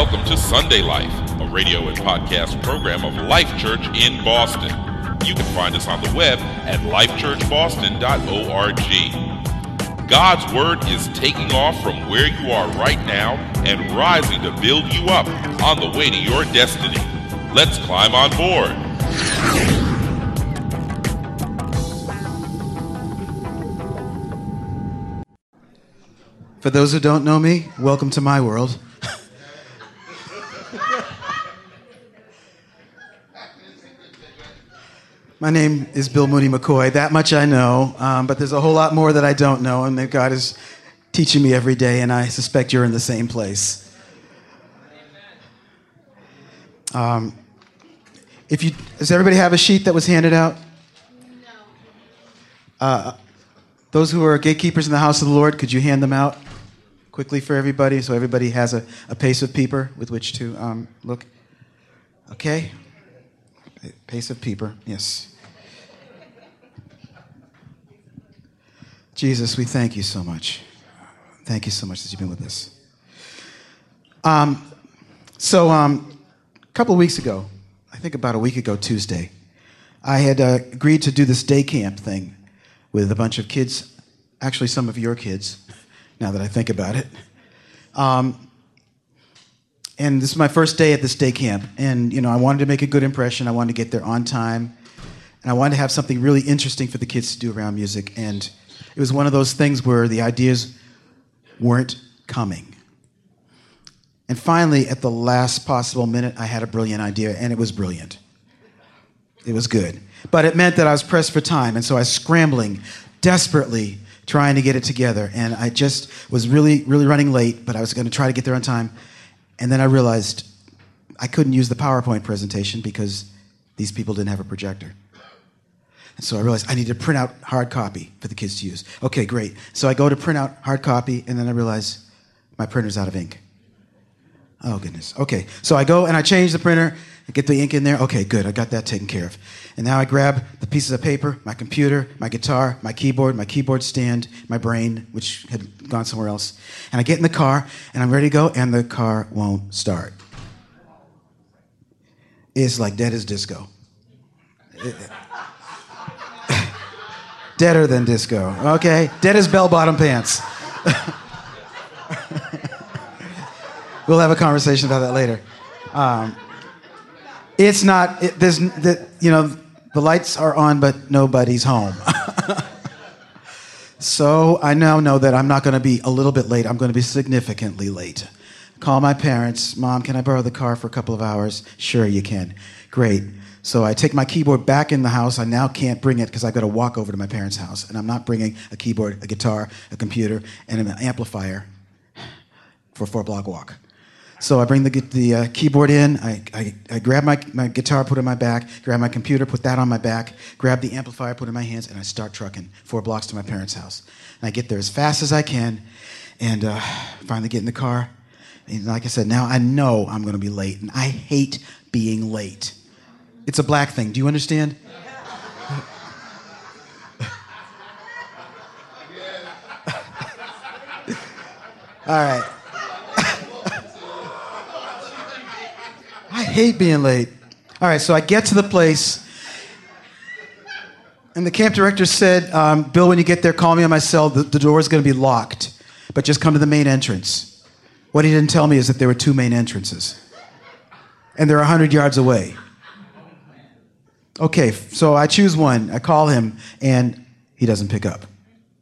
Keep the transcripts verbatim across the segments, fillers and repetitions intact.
Welcome to Sunday Life, a radio and podcast program of Life Church in Boston. You can find us on the web at life church boston dot org. God's Word is taking off from where you are right now and rising to build you up on the way to your destiny. Let's climb on board. For those who don't know me, welcome to my world. My name is Bill Mooney McCoy. That much I know, um, but there's a whole lot more that I don't know, and that God is teaching me every day, and I suspect you're in the same place. Um, if you, does everybody have a sheet that was handed out? No. Uh, those who are gatekeepers in the house of the Lord, could you hand them out quickly for everybody, so everybody has a, a pace of paper with which to um, look? Okay. Pace of paper, yes. Jesus, we thank you so much. Thank you so much that you've been with us. Um, so um, a couple of weeks ago, I think about a week ago Tuesday, I had uh, agreed to do this day camp thing with a bunch of kids, actually some of your kids, now that I think about it. Um, and this is my first day at this day camp, and you know, I wanted to make a good impression. I wanted to get there on time, and I wanted to have something really interesting for the kids to do around music, and it was one of those things where the ideas weren't coming. And finally, at the last possible minute, I had a brilliant idea, and it was brilliant. It was good. But it meant that I was pressed for time, and so I was scrambling, desperately trying to get it together, and I just was really, really running late, but I was going to try to get there on time, and then I realized I couldn't use the PowerPoint presentation because these people didn't have a projector. And so I realized I need to print out hard copy for the kids to use. Okay, great. So I go to print out hard copy, and then I realize my printer's out of ink. Oh, goodness. Okay, so I go and I change the printer, I get the ink in there. Okay, good, I got that taken care of. And now I grab the pieces of paper, my computer, my guitar, my keyboard, my keyboard stand, my brain, which had gone somewhere else. And I get in the car, and I'm ready to go, and the car won't start. It's like dead as disco. It, Deader than disco, okay? Dead as bell-bottom pants. We'll have a conversation about that later. Um, it's not, it, there's, the, you know, the lights are on, but nobody's home. So I now know that I'm not going to be a little bit late. I'm going to be significantly late. Call my parents. Mom, can I borrow the car for a couple of hours? Sure, you can. Great. So I take my keyboard back in the house. I now can't bring it because I've got to walk over to my parents' house. And I'm not bringing a keyboard, a guitar, a computer, and an amplifier for a four-block walk. So I bring the, the uh, keyboard in. I, I, I grab my, my guitar, put it on my back, grab my computer, put that on my back, grab the amplifier, put it in my hands, and I start trucking four blocks to my parents' house. And I get there as fast as I can, and uh, finally get in the car. And like I said, now I know I'm going to be late, and I hate being late. It's a black thing. Do you understand? All right. I hate being late. All right, so I get to the place, and the camp director said, um, Bill, when you get there, call me on my cell. The, the door is going to be locked, but just come to the main entrance. What he didn't tell me is that there were two main entrances, and they're one hundred yards away. Okay, so I choose one. I call him, and he doesn't pick up.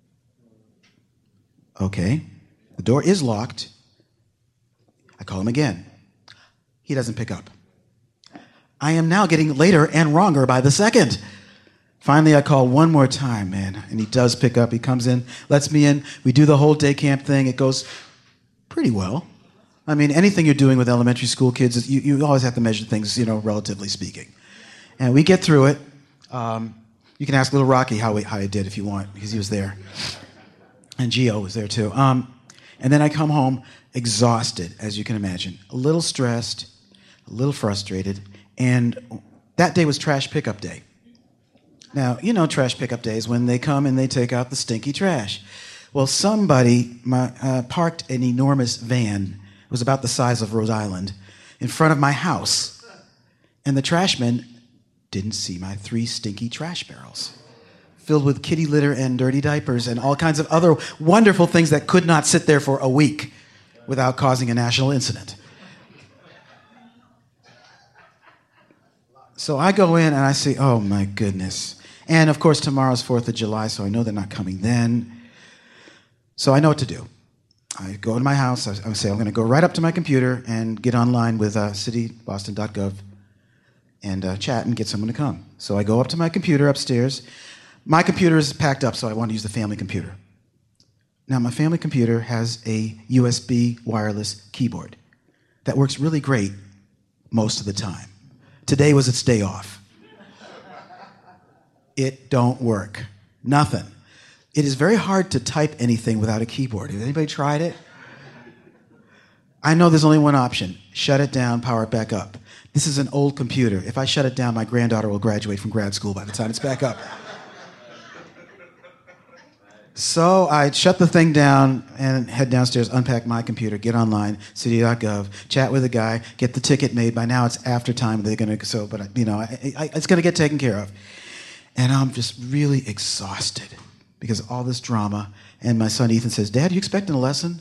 Okay, the door is locked. I call him again. He doesn't pick up. I am now getting later and wronger by the second. Finally, I call one more time, man, and he does pick up. He comes in, lets me in. We do the whole day camp thing. It goes pretty well. I mean, anything you're doing with elementary school kids, you, you always have to measure things, you know, relatively speaking. And we get through it. Um, you can ask Little Rocky how, we, how he did if you want, because he was there. And Gio was there too. Um, and then I come home exhausted, as you can imagine. A little stressed, a little frustrated. And that day was trash pickup day. Now, you know trash pickup days when they come and they take out the stinky trash. Well, somebody my, uh, parked an enormous van It was about the size of Rhode Island, in front of my house. And the trashmen didn't see my three stinky trash barrels, filled with kitty litter and dirty diapers and all kinds of other wonderful things that could not sit there for a week without causing a national incident. So I go in and I say, oh my goodness. And of course, tomorrow's fourth of July, so I know they're not coming then. So I know what to do. I go to my house, I, I say, I'm going to go right up to my computer and get online with uh, city boston dot gov and uh, chat and get someone to come. So I go up to my computer upstairs. My computer is packed up, so I want to use the family computer. Now, my family computer has a U S B wireless keyboard that works really great most of the time. Today was its day off. It don't work. Nothing. It is very hard to type anything without a keyboard. Has anybody tried it? I know there's only one option. Shut it down, power it back up. This is an old computer. If I shut it down, my granddaughter will graduate from grad school by the time it's back up. So I shut the thing down and head downstairs, unpack my computer, get online, city dot gov, chat with a guy, get the ticket made. By now it's after time. They're gonna so, but you know, I, I, it's gonna get taken care of. And I'm just really exhausted because of all this drama. And my son Ethan says, "Dad, you expecting a lesson?"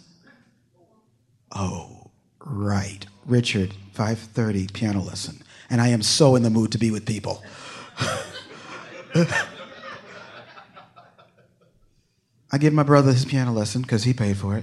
Oh, right, Richard, five thirty piano lesson, and I am so in the mood to be with people. I give my brother his piano lesson because he paid for it.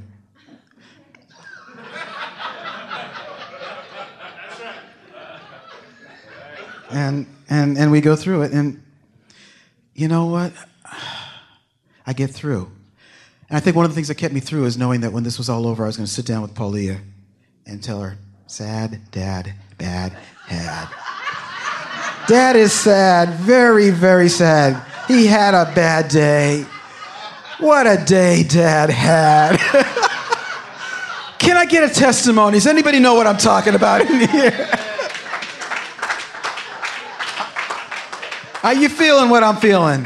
And, and, and we go through it, and you know what? I get through. And I think one of the things that kept me through is knowing that when this was all over, I was going to sit down with Paulia and tell her, sad, dad, bad, had. Dad is sad, very, very sad. He had a bad day. What a day Dad had. Can I get a testimony? Does anybody know what I'm talking about in here? Are you feeling what I'm feeling?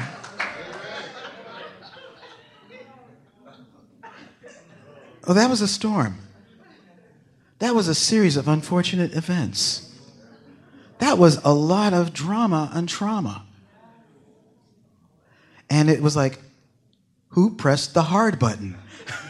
Oh, that was a storm. That was a series of unfortunate events. That was a lot of drama and trauma. And it was like, who pressed the hard button?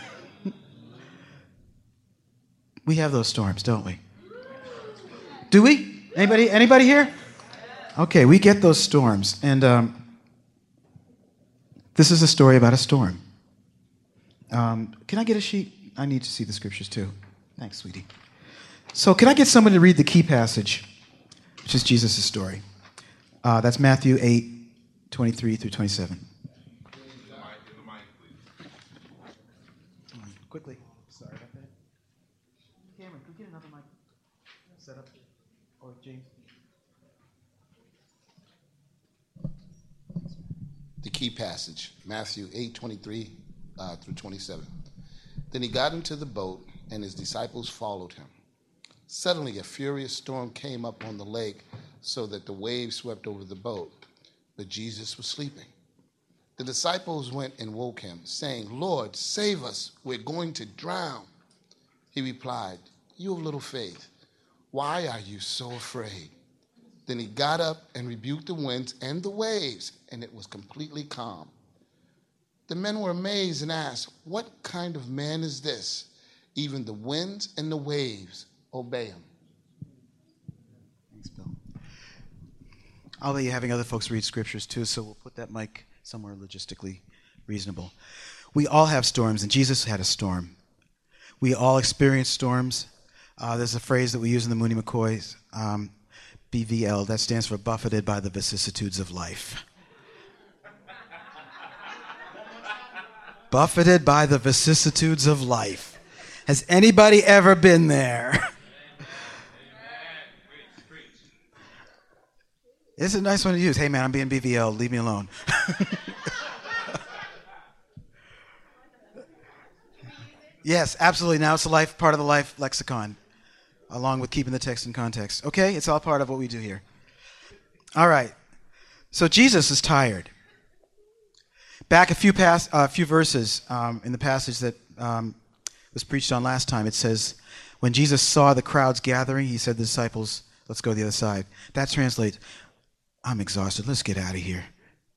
We have those storms, don't we? Do we? Anybody? Anybody here? Okay, we get those storms, and um, this is a story about a storm. Um, can I get a sheet? I need to see the scriptures too. Thanks, sweetie. So, can I get somebody to read the key passage, which is Jesus' story? Uh, that's Matthew eight, twenty-three through twenty-seven. Quickly. Sorry about that. Cameron, can we get another mic set up? Or James? The key passage, Matthew eight, twenty-three uh, through twenty-seven. Then he got into the boat, and his disciples followed him. Suddenly a furious storm came up on the lake, so that the waves swept over the boat. But Jesus was sleeping. The disciples went and woke him, saying, "Lord, save us, we're going to drown." He replied, "You of little faith, why are you so afraid?" Then he got up and rebuked the winds and the waves, and it was completely calm. The men were amazed and asked, "What kind of man is this? Even the winds and the waves obey him." Thanks, Bill. I'll let you having other folks read scriptures too, so we'll put that mic somewhere logistically reasonable. We all have storms, and Jesus had a storm. We all experience storms. Uh, there's a phrase that we use in the Mooney McCoys, um, B V L, that stands for buffeted by the vicissitudes of life. Buffeted by the vicissitudes of life. Has anybody ever been there? It's a nice one to use. Hey, man, I'm being B V L. Leave me alone. Yes, absolutely. Now it's a life, part of the life lexicon, along with keeping the text in context. Okay? It's all part of what we do here. All right. So Jesus is tired. Back a few past, uh, few verses um, in the passage that um, was preached on last time, it says, When Jesus saw the crowds gathering, he said to the disciples, let's go to the other side. That translates, I'm exhausted. Let's get out of here.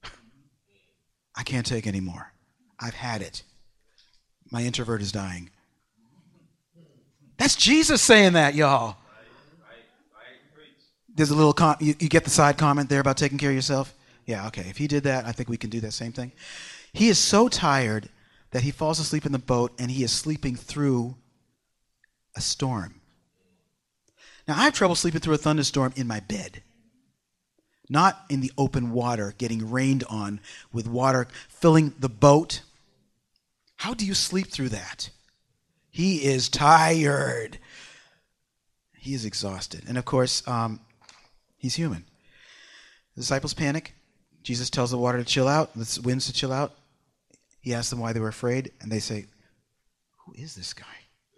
I can't take any more. I've had it. My introvert is dying. That's Jesus saying that, y'all. There's a little, com- you, you get the side comment there about taking care of yourself? Yeah, okay. If he did that, I think we can do that same thing. He is so tired that he falls asleep in the boat and he is sleeping through a storm. Now, I have trouble sleeping through a thunderstorm in my bed. Not in the open water, getting rained on with water filling the boat. How do you sleep through that? He is tired. He is exhausted. And of course, um, he's human. The disciples panic. Jesus tells the water to chill out, the winds to chill out. He asks them why they were afraid, and they say, who is this guy?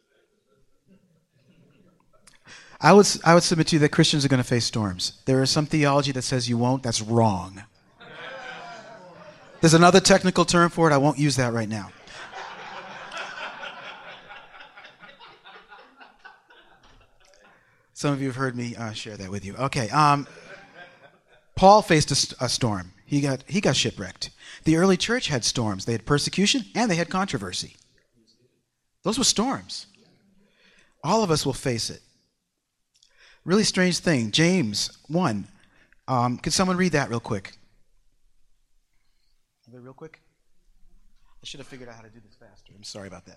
I would, I would submit to you that Christians are going to face storms. There is some theology that says you won't. That's wrong. There's another technical term for it. I won't use that right now. Some of you have heard me uh, share that with you. Okay. Um, Paul faced a, st- a storm. He got he got shipwrecked. The early church had storms. They had persecution and they had controversy. Those were storms. All of us will face it. Really strange thing. James one. Um, could someone read that real quick? Real quick? I should have figured out how to do this faster. I'm sorry about that.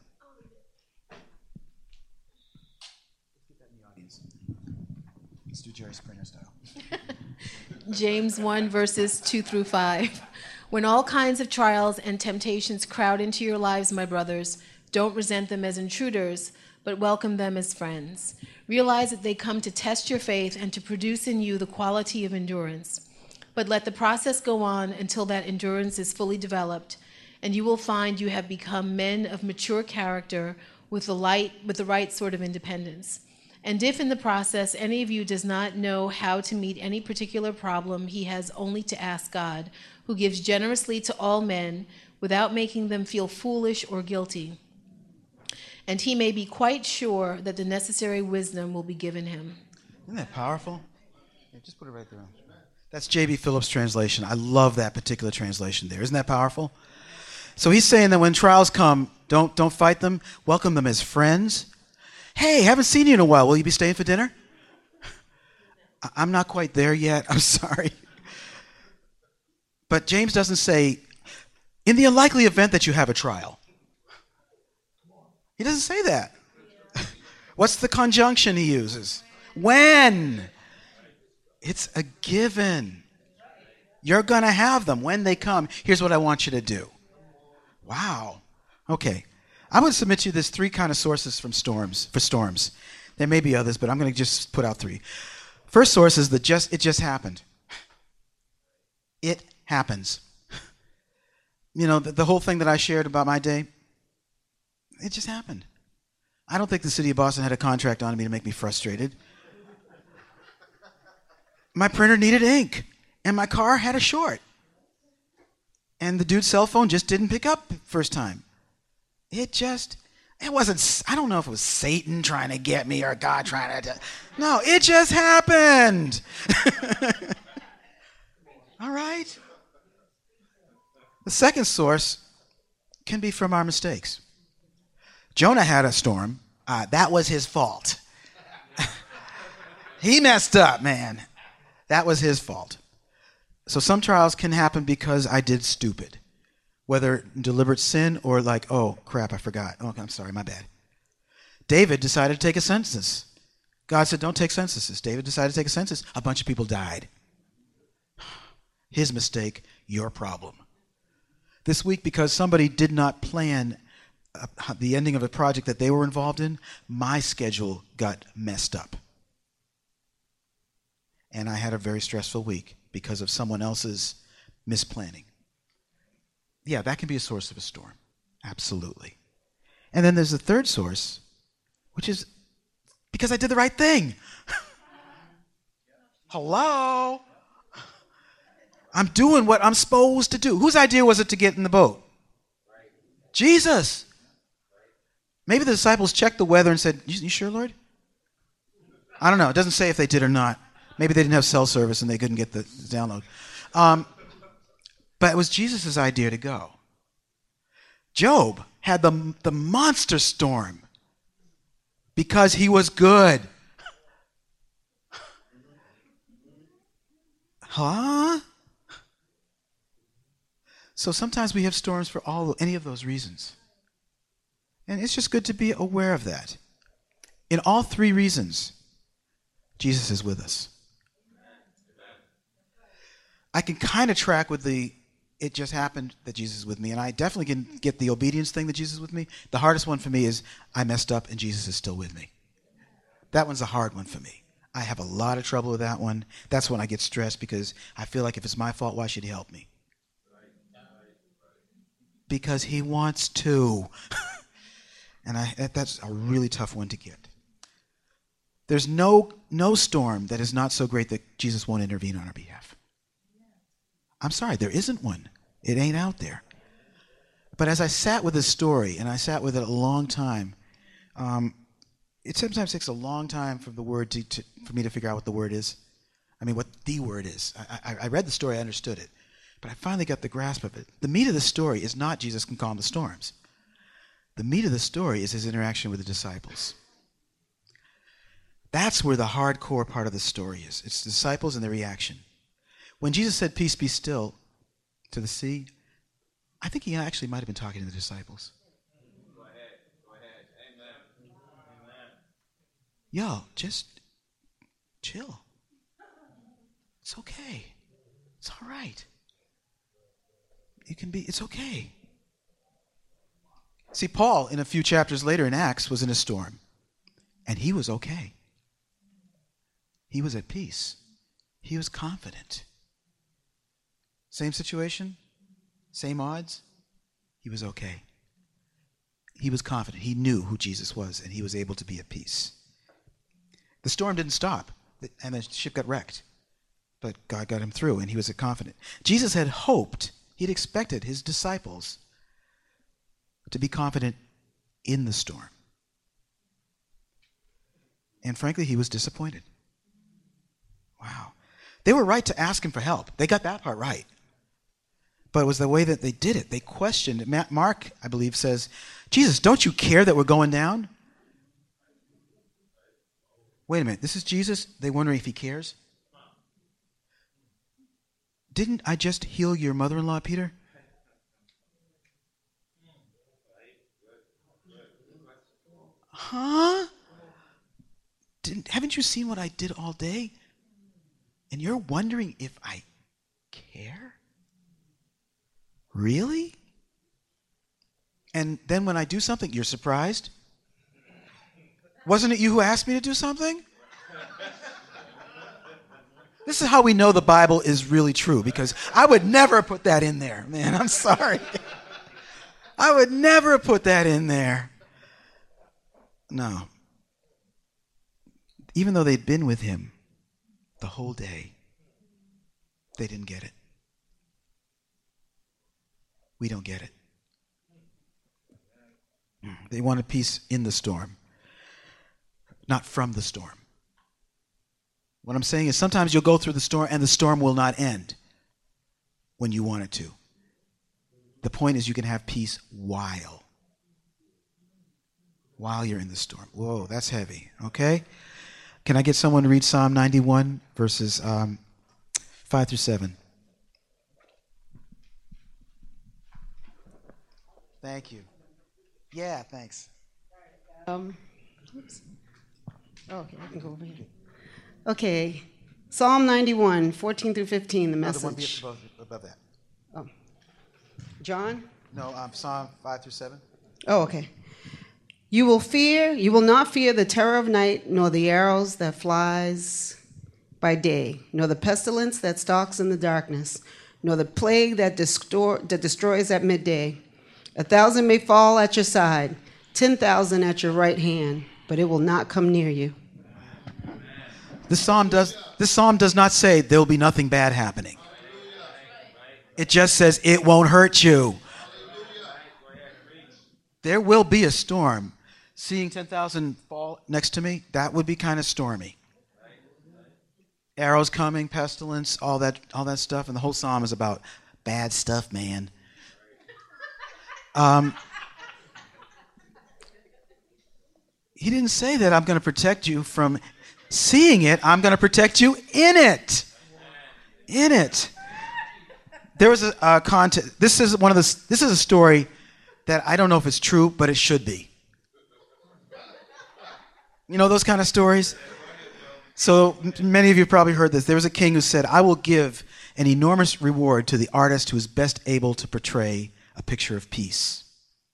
Let's get that in the audience. Let's do Jerry Springer style. James one, verses two through five. When all kinds of trials and temptations crowd into your lives, my brothers, don't resent them as intruders, but welcome them as friends. Realize that they come to test your faith and to produce in you the quality of endurance. But let the process go on until that endurance is fully developed, and you will find you have become men of mature character with the light, with the right sort of independence. And if in the process any of you does not know how to meet any particular problem, he has only to ask God, who gives generously to all men without making them feel foolish or guilty. And he may be quite sure that the necessary wisdom will be given him. Isn't that powerful? Yeah, just put it right there. That's J B Phillips' translation. I love that particular translation there. Isn't that powerful? So he's saying that when trials come, don't, don't fight them. Welcome them as friends. Hey, haven't seen you in a while. Will you be staying for dinner? I'm not quite there yet. I'm sorry. But James doesn't say, in the unlikely event that you have a trial. He doesn't say that. What's the conjunction he uses? When? It's a given. You're going to have them when they come. Here's what I want you to do. Wow. Okay. I'm going to submit to you there's three kind of sources from storms for storms. There may be others, but I'm going to just put out three. First source is the just it just happened. It happens. You know, the, the whole thing that I shared about my day, it just happened. I don't think the city of Boston had a contract on me to make me frustrated. My printer needed ink, and my car had a short. And the dude's cell phone just didn't pick up first time. It just, it wasn't, I don't know if it was Satan trying to get me or God trying to, no, it just happened. All right? The second source can be from our mistakes. Jonah had a storm. Uh, that was his fault. He messed up, man. That was his fault. So some trials can happen because I did stupid. Whether deliberate sin or like, oh, crap, I forgot. Oh, I'm sorry, my bad. David decided to take a census. God said, don't take censuses. David decided to take a census. A bunch of people died. His mistake, your problem. This week, because somebody did not plan uh, the ending of a project that they were involved in, my schedule got messed up. And I had a very stressful week because of someone else's misplanning. Yeah, that can be a source of a storm. Absolutely. And then there's the third source, which is because I did the right thing. Hello? I'm doing what I'm supposed to do. Whose idea was it to get in the boat? Jesus. Maybe the disciples checked the weather and said, you, you sure, Lord? I don't know. It doesn't say if they did or not. Maybe they didn't have cell service and they couldn't get the download. Um, but it was Jesus' idea to go. Job had the, the monster storm because he was good. Huh? So sometimes we have storms for all any of those reasons. And it's just good to be aware of that. In all three reasons, Jesus is with us. I can kind of track with the, it just happened that Jesus is with me, and I definitely can get the obedience thing that Jesus is with me. The hardest one for me is I messed up and Jesus is still with me. That one's a hard one for me. I have a lot of trouble with that one. That's when I get stressed because I feel like if it's my fault, why should he help me? Because he wants to. And I, that's a really tough one to get. There's no, no storm that is not so great that Jesus won't intervene on our behalf. I'm sorry, there isn't one. It ain't out there. But as I sat with this story, and I sat with it a long time, um, it sometimes takes a long time for the word to, to, for me to figure out what the word is. I mean, what the word is. I, I, I read the story, I understood it. But I finally got the grasp of it. The meat of the story is not Jesus can calm the storms. The meat of the story is his interaction with the disciples. That's where the hardcore part of the story is. It's the disciples and their reaction. When Jesus said, peace be still to the sea, I think he actually might have been talking to the disciples. Go ahead. Go ahead. Amen. Amen. Yo, just chill. It's okay. It's all right. You can be, it's okay. See, Paul, in a few chapters later in Acts, was in a storm, and he was okay. He was at peace. He was confident. Same situation, same odds, he was okay. He was confident. He knew who Jesus was, and he was able to be at peace. The storm didn't stop, and the ship got wrecked, but God got him through, and he was confident. Jesus had hoped, he'd expected his disciples to be confident in the storm. And frankly, he was disappointed. Wow. They were right to ask him for help. They got that part right. But it was the way that they did it. They questioned. Mark, I believe, says, Jesus, don't you care that we're going down? Wait a minute. This is Jesus? They're wondering if he cares? Didn't I just heal your mother-in-law, Peter? Huh? Didn't, haven't you seen what I did all day? And you're wondering if I care? Really? And then when I do something, you're surprised? Wasn't it you who asked me to do something? This is how we know the Bible is really true, because I would never put that in there. Man, I'm sorry. I would never put that in there. No. Even though they'd been with him the whole day, they didn't get it. We don't get it. They wanted peace in the storm, not from the storm. What I'm saying is sometimes you'll go through the storm and the storm will not end when you want it to. The point is you can have peace while. While you're in the storm. Whoa, that's heavy. Okay? Can I get someone to read Psalm ninety-one, verses um, five through seven? Thank you. Yeah, thanks. Um, oops. Oh, okay, I can go over here. Okay, Psalm ninety-one, fourteen through fifteen, the No, message. the one above, above that. Oh. John? No, um, Psalm five through seven. Oh, okay. You will fear, you will not fear the terror of night, nor the arrows that flies by day, nor the pestilence that stalks in the darkness, nor the plague that, distor- that destroys at midday. A thousand may fall at your side, ten thousand at your right hand, but it will not come near you. This psalm does, this psalm does not say there will be nothing bad happening. It just says it won't hurt you. There will be a storm, seeing ten thousand fall next to me, that would be kind of stormy. Arrows coming, pestilence, all that, all that stuff, and the whole psalm is about bad stuff, man. Um, he didn't say that I'm going to protect you from seeing it. I'm going to protect you in it. In it. There was a, a contest. This is one of the. This is a story that I don't know if it's true, but it should be. You know those kind of stories? So many of you have probably heard this. There was a king who said, I will give an enormous reward to the artist who is best able to portray a picture of peace.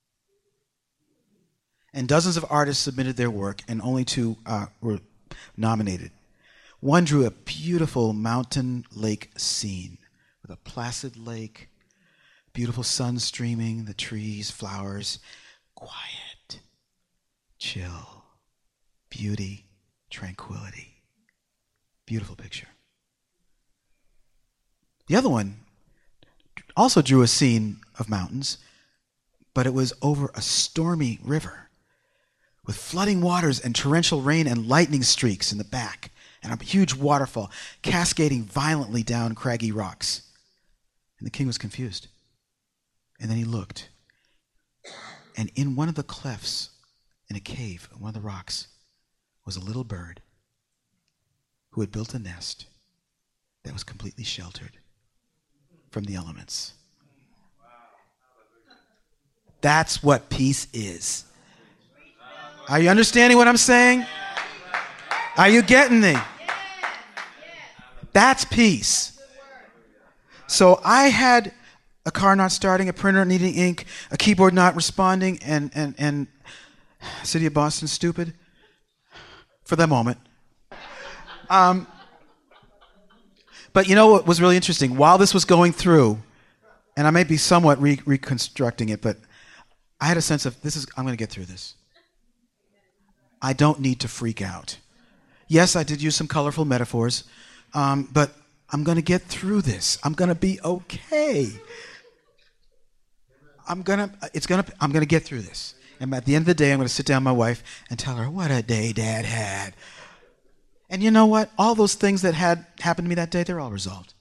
And dozens of artists submitted their work, and only two uh, were nominated. One drew a beautiful mountain lake scene with a placid lake, beautiful sun streaming, the trees, flowers, quiet, chill, beauty, tranquility. Beautiful picture. The other one also drew a scene of mountains, but it was over a stormy river with flooding waters and torrential rain and lightning streaks in the back and a huge waterfall cascading violently down craggy rocks. And the king was confused. And then he looked, and in one of the clefts in a cave, one of the rocks, was a little bird who had built a nest that was completely sheltered from the elements. That's what peace is. Are you understanding what I'm saying? Are you getting me? That's peace. So I had a car not starting, a printer needing ink, a keyboard not responding, and, and, and City of Boston stupid for the moment. Um, but you know what was really interesting? While this was going through, and I may be somewhat re- reconstructing it, but I had a sense of, this is, I'm going to get through this. I don't need to freak out. Yes, I did use some colorful metaphors, um, but I'm going to get through this. I'm going to be okay. I'm going to, it's going to, I'm going to get through this. And at the end of the day, I'm going to sit down with my wife and tell her, what a day Dad had. And you know what? All those things that had happened to me that day, they're all resolved.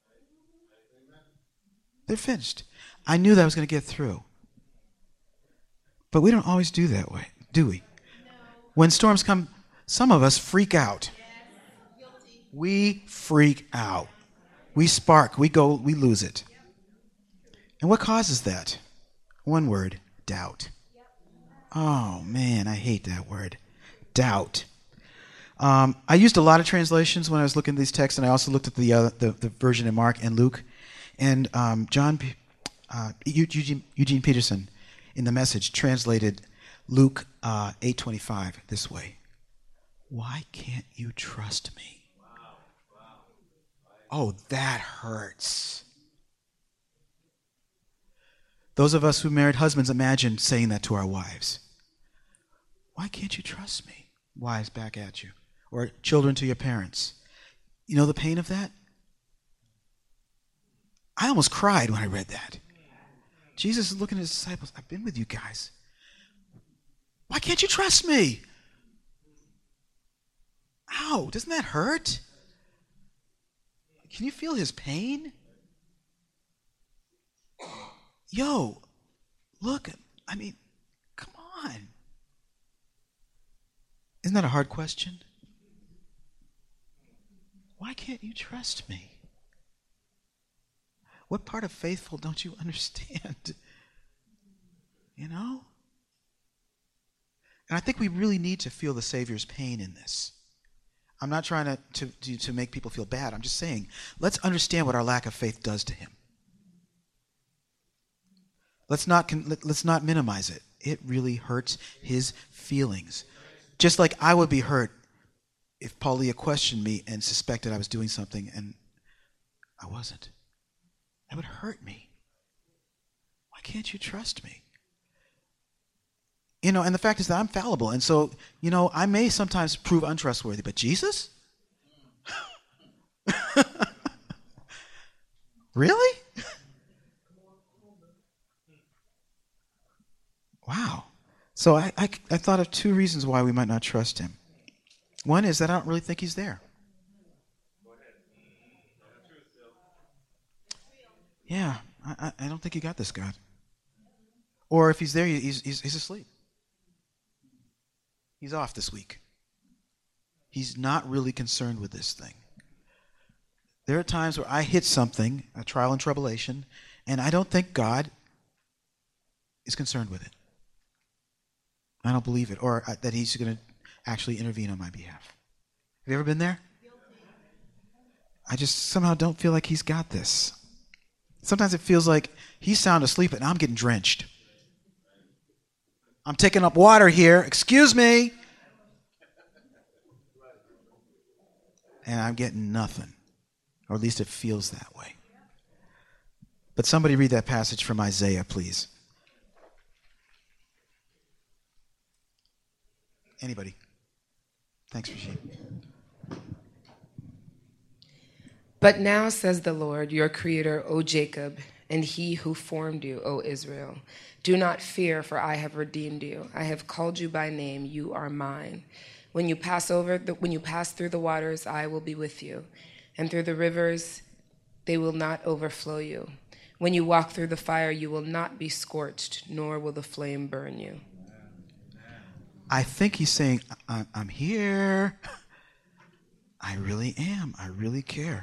They're finished. I knew that I was going to get through. But we don't always do that way, do we? No. When storms come, some of us freak out. Yes. We freak out. We spark. We go, we lose it. Yep. And what causes that? One word, doubt. Yep. Oh, man, I hate that word. Doubt. Um, I used a lot of translations when I was looking at these texts, and I also looked at the uh, the, the version in Mark and Luke. And um, John, uh, Eugene, Eugene Peterson, in the Message, translated Luke uh, eight twenty-five this way: "Why can't you trust me?" Wow. Wow. Oh, that hurts. Those of us who married husbands, imagine saying that to our wives. Why can't you trust me? Wives, back at you. Or children to your parents. You know the pain of that? I almost cried when I read that. Jesus is looking at his disciples. I've been with you guys. Why can't you trust me? Ow, doesn't that hurt? Can you feel his pain? Yo, look, I mean, come on. Isn't that a hard question? Why can't you trust me? What part of faithful don't you understand? You know? And I think we really need to feel the Savior's pain in this. I'm not trying to, to, to, to make people feel bad. I'm just saying, let's understand what our lack of faith does to him. Let's not, let's not minimize it. It really hurts his feelings. Just like I would be hurt if Paulia questioned me and suspected I was doing something and I wasn't. That would hurt me. Why can't you trust me? You know, and the fact is that I'm fallible. And so, you know, I may sometimes prove untrustworthy, but Jesus? Really? Wow. So I, I, I thought of two reasons why we might not trust him. One is that I don't really think he's there. Yeah, I, I don't think he got this, God. Or if he's there, he's, he's, he's asleep. He's off this week. He's not really concerned with this thing. There are times where I hit something, a trial and tribulation, and I don't think God is concerned with it. I don't believe it, or that he's going to actually intervene on my behalf. Have you ever been there? I just somehow don't feel like he's got this. Sometimes it feels like he's sound asleep and I'm getting drenched. I'm taking up water here. Excuse me. And I'm getting nothing. Or at least it feels that way. But somebody read that passage from Isaiah, please. Anybody? Thanks, Regine. But now, says the Lord, your creator, O Jacob, and he who formed you, O Israel, do not fear, for I have redeemed you. I have called you by name. You are mine. When you pass over, the, when you pass through the waters, I will be with you. And through the rivers, they will not overflow you. When you walk through the fire, you will not be scorched, nor will the flame burn you. I think he's saying, I- I'm here. I really am. I really care.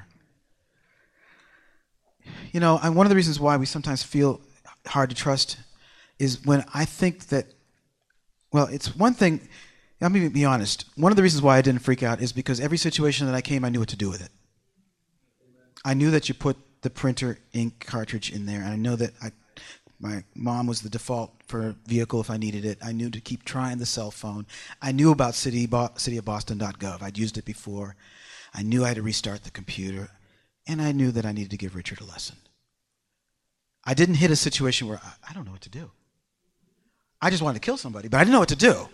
You know, and one of the reasons why we sometimes feel hard to trust is when I think that, well, it's one thing, let me be honest. One of the reasons why I didn't freak out is because every situation that I came, I knew what to do with it. I knew that you put the printer ink cartridge in there, and I know that I, my mom was the default for a vehicle if I needed it. I knew to keep trying the cell phone. I knew about city, bo- city of boston dot gov. I'd used it before. I knew I had to restart the computer, and I knew that I needed to give Richard a lesson. I didn't hit a situation where I, I don't know what to do. I just wanted to kill somebody, but I didn't know what to do.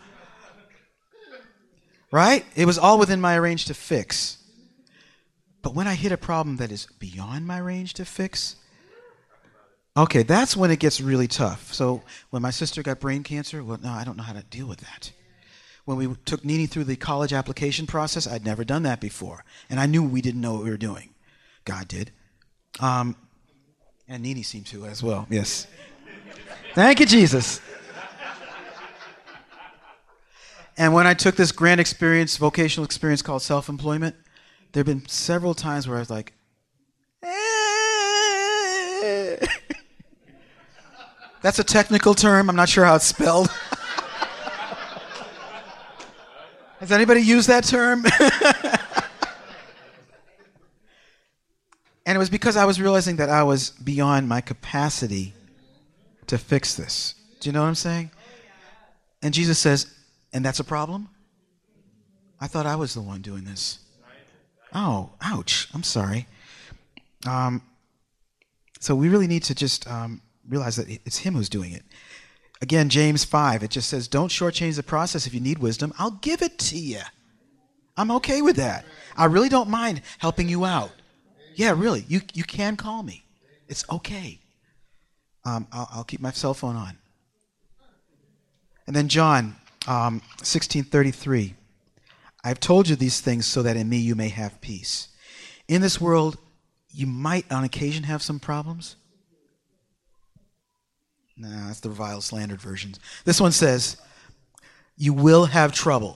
Right? It was all within my range to fix. But when I hit a problem that is beyond my range to fix, okay, that's when it gets really tough. So when my sister got brain cancer, well, no, I don't know how to deal with that. When we took Nini through the college application process, I'd never done that before. And I knew we didn't know what we were doing. God did. Um, and Nini seemed to as well, yes. Thank you, Jesus. And when I took this grant experience, vocational experience called self-employment, there have been several times where I was like, eh. That's a technical term. I'm not sure how it's spelled. Has anybody used that term? And it was because I was realizing that I was beyond my capacity to fix this. Do you know what I'm saying? And Jesus says, and that's a problem? I thought I was the one doing this. Oh, ouch. I'm sorry. Um, so we really need to just um, realize that it's him who's doing it. Again, James five, it just says, don't shortchange the process. If you need wisdom, I'll give it to you. I'm okay with that. I really don't mind helping you out. Yeah, really. You you can call me. It's okay. Um, I'll, I'll keep my cell phone on. And then John um, sixteen thirty-three. I've told you these things so that in me you may have peace. In this world, you might on occasion have some problems. Nah, that's the reviled, slandered versions. This one says, you will have trouble.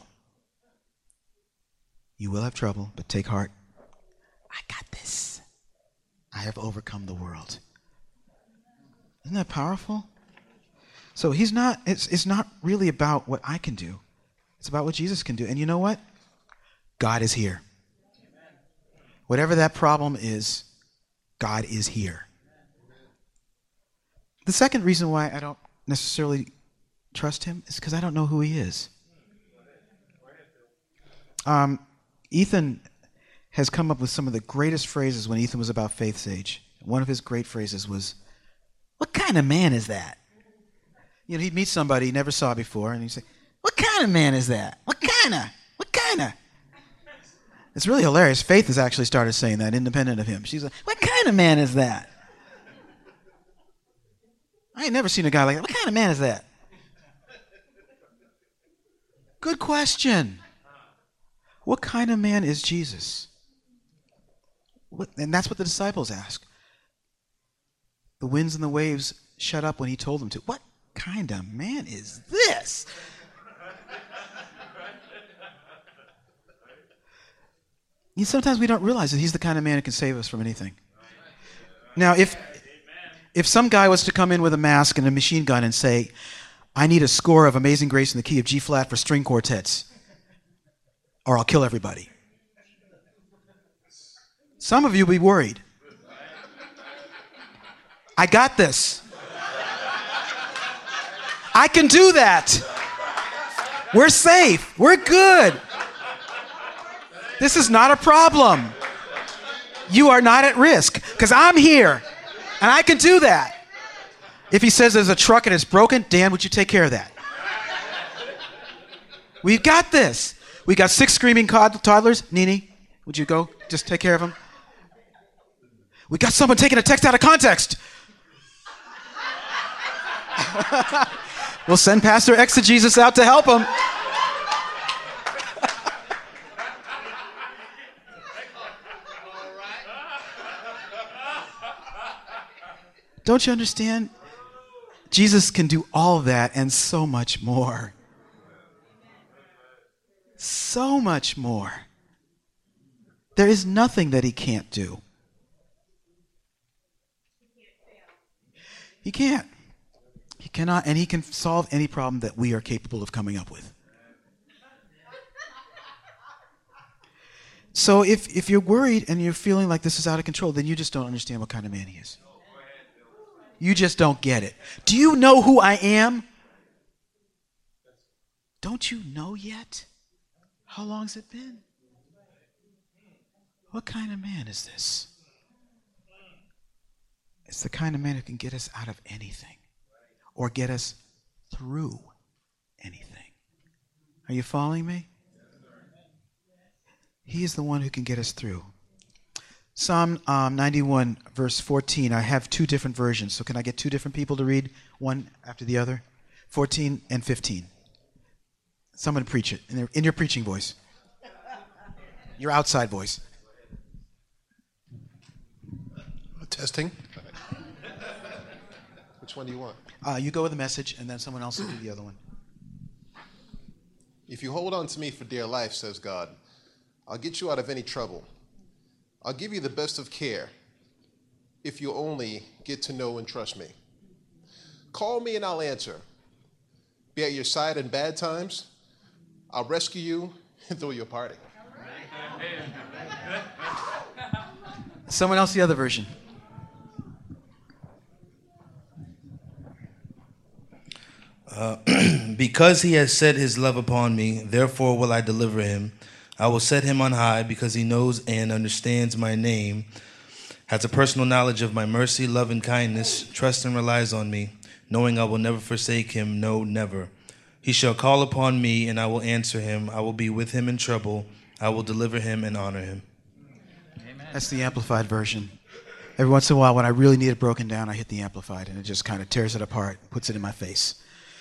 You will have trouble, but take heart. I got this. I have overcome the world. Isn't that powerful? So he's not, it's, it's not really about what I can do. It's about what Jesus can do. And you know what? God is here. Whatever that problem is, God is here. The second reason why I don't necessarily trust him is because I don't know who he is. Um, Ethan has come up with some of the greatest phrases when Ethan was about Faith's age. One of his great phrases was, what kind of man is that? You know, he'd meet somebody he never saw before, and he'd say, what kind of man is that? What kind of? What kind of? It's really hilarious. Faith has actually started saying that, independent of him. She's like, what kind of man is that? I ain't never seen a guy like that. What kind of man is that? Good question. What kind of man is Jesus? What, and that's what the disciples ask. The winds and the waves shut up when he told them to. What kind of man is this? You know, sometimes we don't realize that he's the kind of man who can save us from anything. Now, if if some guy was to come in with a mask and a machine gun and say, I need a score of Amazing Grace in the key of G flat for string quartets, or I'll kill everybody. Some of you will be worried. I got this. I can do that. We're safe. We're good. This is not a problem. You are not at risk because I'm here and I can do that. If he says there's a truck and it's broken, Dan, would you take care of that? We've got this. We got six screaming toddlers. Nini, would you go just take care of them? We got someone taking a text out of context. We'll send Pastor Exegesis out to help him. Don't you understand? Jesus can do all that and so much more. So much more. There is nothing that he can't do. He can't. He cannot, and he can solve any problem that we are capable of coming up with. So if, if you're worried and you're feeling like this is out of control, then you just don't understand what kind of man he is. You just don't get it. Do you know who I am? Don't you know yet? How long's it been? What kind of man is this? It's the kind of man who can get us out of anything or get us through anything. Are you following me? He is the one who can get us through. Psalm um, ninety-one, verse fourteen. I have two different versions, so can I get two different people to read one after the other? fourteen and fifteen. Someone preach it in, their, in your preaching voice. Your outside voice. Testing. Which one do you want? Uh, you go with the message, and then someone else will do the other one. If you hold on to me for dear life, says God, I'll get you out of any trouble. I'll give you the best of care if you only get to know and trust me. Call me and I'll answer. Be at your side in bad times. I'll rescue you and throw you a party. Someone else the other version. Uh, because he has set his love upon me, therefore will I deliver him. I will set him on high because he knows and understands my name, has a personal knowledge of my mercy, love, and kindness, trusts and relies on me, knowing I will never forsake him, no, never. He shall call upon me, and I will answer him. I will be with him in trouble. I will deliver him and honor him. Amen. That's the Amplified version. Every once in a while, when I really need it broken down, I hit the Amplified, and it just kind of tears it apart, puts it in my face.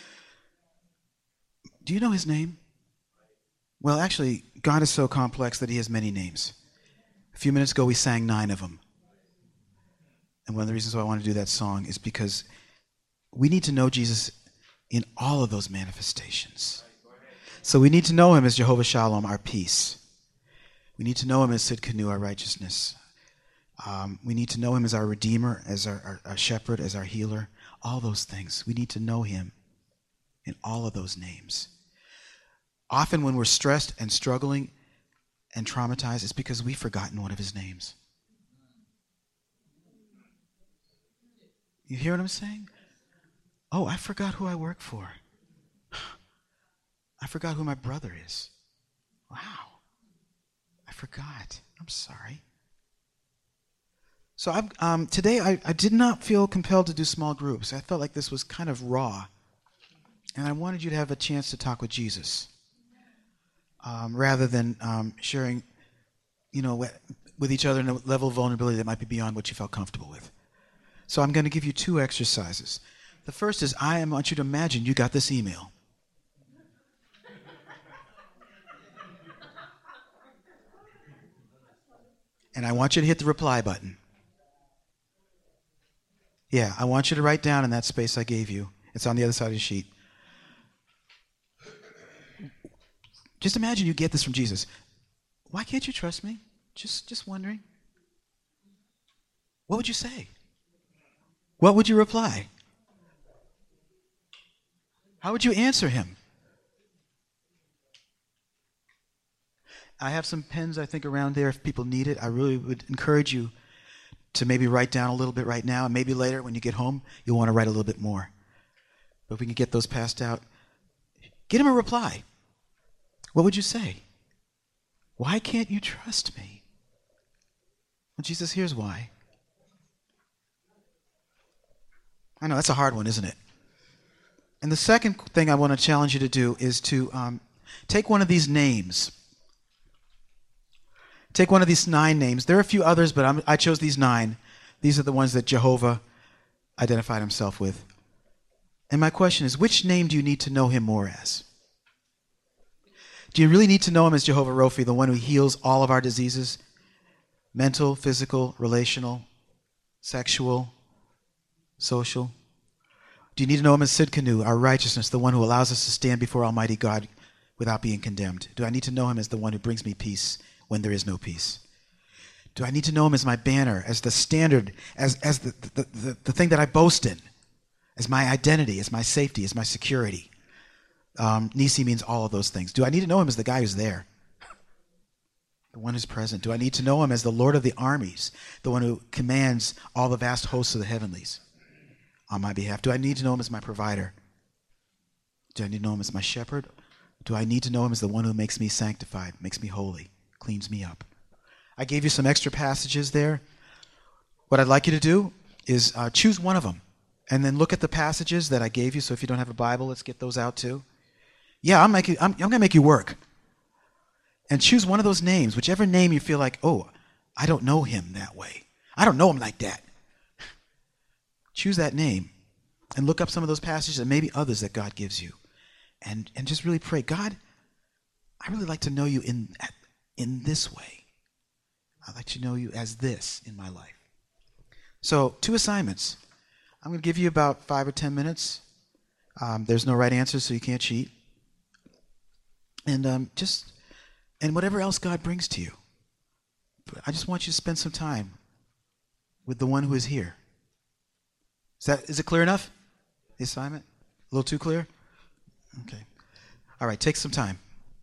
Do you know his name? Well, actually, God is so complex that he has many names. A few minutes ago, we sang nine of them. And one of the reasons why I want to do that song is because we need to know Jesus in all of those manifestations. So we need to know him as Jehovah Shalom, our peace. We need to know him as Sidkenu, our righteousness. Um, we need to know him as our Redeemer, as our, our, our shepherd, as our healer. All those things. We need to know him in all of those names. Often when we're stressed and struggling and traumatized, it's because we've forgotten one of his names. You hear what I'm saying? Oh, I forgot who I work for. I forgot who my brother is. Wow. I forgot. I'm sorry. So I'm, um, today I, I did not feel compelled to do small groups. I felt like this was kind of raw. And I wanted you to have a chance to talk with Jesus. Um, rather than um, sharing, you know, with each other in a level of vulnerability that might be beyond what you felt comfortable with. So I'm going to give you two exercises. The first is I want you to imagine you got this email. And I want you to hit the reply button. Yeah, I want you to write down in that space I gave you. It's on the other side of the sheet. Just imagine you get this from Jesus. Why can't you trust me? Just, just wondering. What would you say? What would you reply? How would you answer him? I have some pens, I think, around there if people need it. I really would encourage you to maybe write down a little bit right now, and maybe later when you get home, you'll want to write a little bit more. But if we can get those passed out, get him a reply. What would you say? Why can't you trust me? Well, Jesus, here's why. I know, that's a hard one, isn't it? And the second thing I want to challenge you to do is to um, take one of these names. Take one of these nine names. There are a few others, but I'm, I chose these nine. These are the ones that Jehovah identified himself with. And my question is, which name do you need to know him more as? Do you really need to know him as Jehovah Rophi, the one who heals all of our diseases? Mental, physical, relational, sexual, social? Do you need to know him as Sidkenu, our righteousness, the one who allows us to stand before Almighty God without being condemned? Do I need to know him as the one who brings me peace when there is no peace? Do I need to know him as my banner, as the standard, as, as the, the, the, the thing that I boast in, as my identity, as my safety, as my security? Um, Nisi means all of those things. Do I need to know him as the guy who's there? The one who's present. Do I need to know him as the Lord of the armies, the one who commands all the vast hosts of the heavenlies on my behalf? Do I need to know him as my provider? Do I need to know him as my shepherd? Do I need to know him as the one who makes me sanctified, makes me holy, cleans me up? I gave you some extra passages there. What I'd like you to do is uh, choose one of them and then look at the passages that I gave you. So if you don't have a Bible, let's get those out too. Yeah, I'm, making, I'm, I'm going to make you work. And choose one of those names, whichever name you feel like, oh, I don't know him that way. I don't know him like that. Choose that name and look up some of those passages and maybe others that God gives you. And, and just really pray, God, I really like to know you in, in this way. I'd like to know you as this in my life. So, two assignments. I'm going to give you about five or ten minutes. Um, there's no right answer, so you can't cheat. And um, just, and whatever else God brings to you. I just want you to spend some time with the one who is here. Is that, is it clear enough? The assignment? A little too clear? Okay. All right, take some time.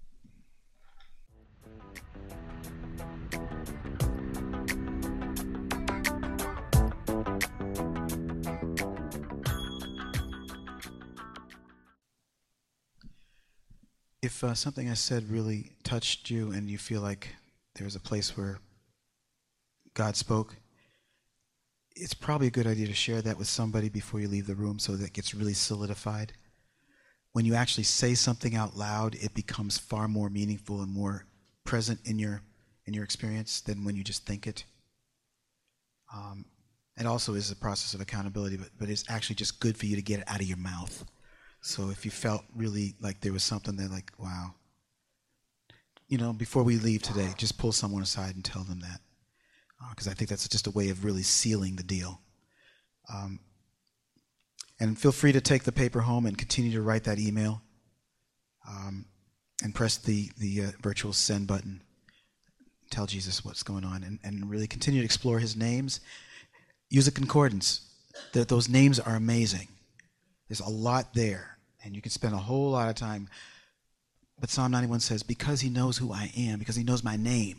If uh, something I said really touched you and you feel like there was a place where God spoke, it's probably a good idea to share that with somebody before you leave the room so that it gets really solidified. When you actually say something out loud, it becomes far more meaningful and more present in your in your experience than when you just think it. Um, it also is a process of accountability, but, but it's actually just good for you to get it out of your mouth. So if you felt really like there was something that like, wow, you know, before we leave today, just pull someone aside and tell them that. Because uh, I think that's just a way of really sealing the deal. Um, and feel free to take the paper home and continue to write that email. Um, and press the, the uh, virtual send button. Tell Jesus what's going on. And, and really continue to explore his names. Use a concordance. The, those names are amazing. There's a lot there. And you can spend a whole lot of time. But Psalm ninety-one says, because he knows who I am, because he knows my name,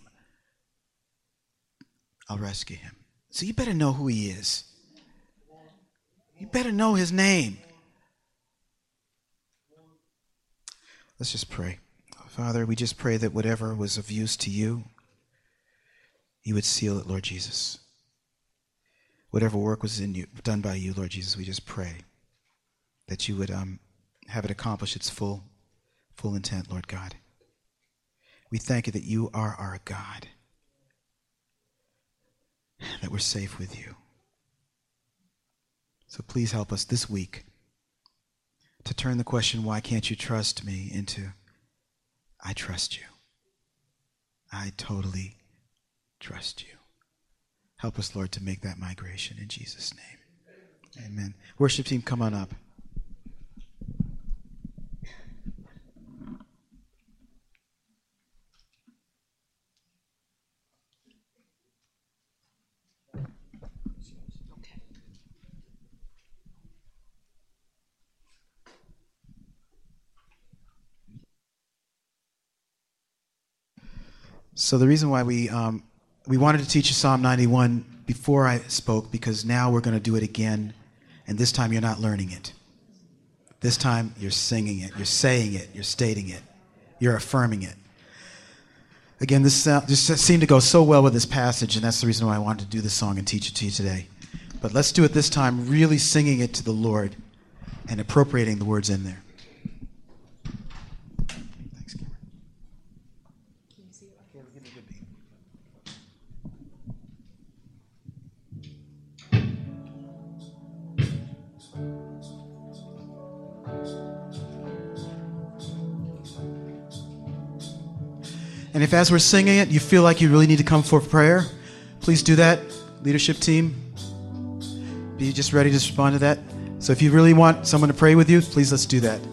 I'll rescue him. So you better know who he is. You better know his name. Let's just pray. Father, we just pray that whatever was of use to you, you would seal it, Lord Jesus. Whatever work was in you, done by you, Lord Jesus, we just pray that you would um, have it accomplish its full, full intent, Lord God. We thank you that you are our God, that we're safe with you. So please help us this week to turn the question, why can't you trust me, into, I trust you. I totally trust you. Help us, Lord, to make that migration in Jesus' name. Amen. Worship team, come on up. So the reason why we um, we wanted to teach you Psalm ninety-one before I spoke, because now we're going to do it again, and this time you're not learning it. This time you're singing it, you're saying it, you're stating it, you're affirming it. Again, this uh, just seemed to go so well with this passage, and that's the reason why I wanted to do this song and teach it to you today. But let's do it this time, really singing it to the Lord and appropriating the words in there. And if as we're singing it, you feel like you really need to come for prayer, please do that. Leadership team, be just ready to respond to that. So if you really want someone to pray with you, please let's do that.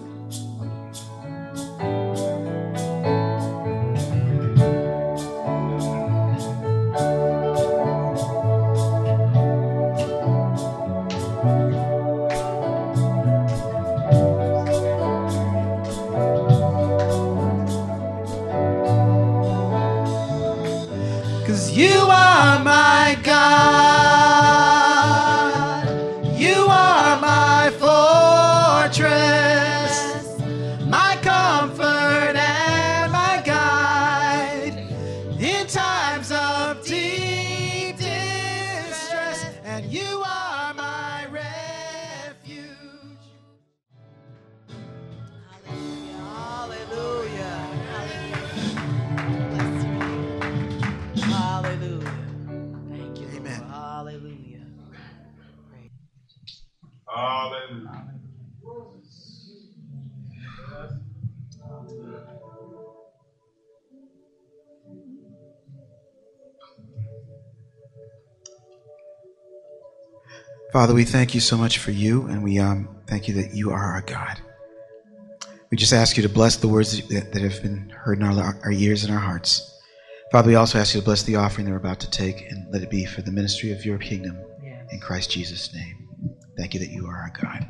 Father, we thank you so much for you, and we um, thank you that you are our God. We just ask you to bless the words that, that have been heard in our, our ears and our hearts. Father, we also ask you to bless the offering that we're about to take, and let it be for the ministry of your kingdom. Yes. In Christ Jesus' name. Thank you that you are our God.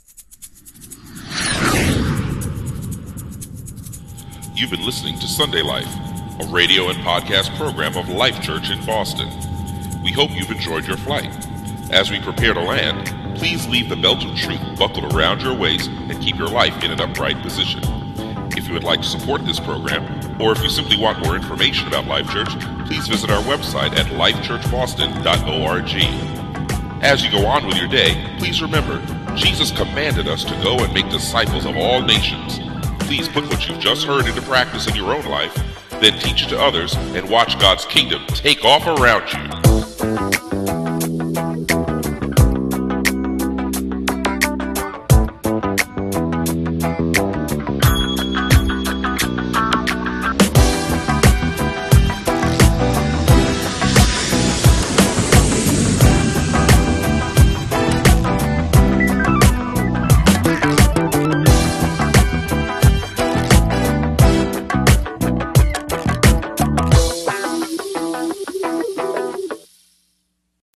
You've been listening to Sunday Life, a radio and podcast program of Life Church in Boston. We hope you've enjoyed your flight. As we prepare to land, please leave the belt of truth buckled around your waist and keep your life in an upright position. If you would like to support this program, or if you simply want more information about Life Church, please visit our website at life church boston dot org. As you go on with your day, please remember, Jesus commanded us to go and make disciples of all nations. Please put what you've just heard into practice in your own life, then teach it to others, and watch God's kingdom take off around you.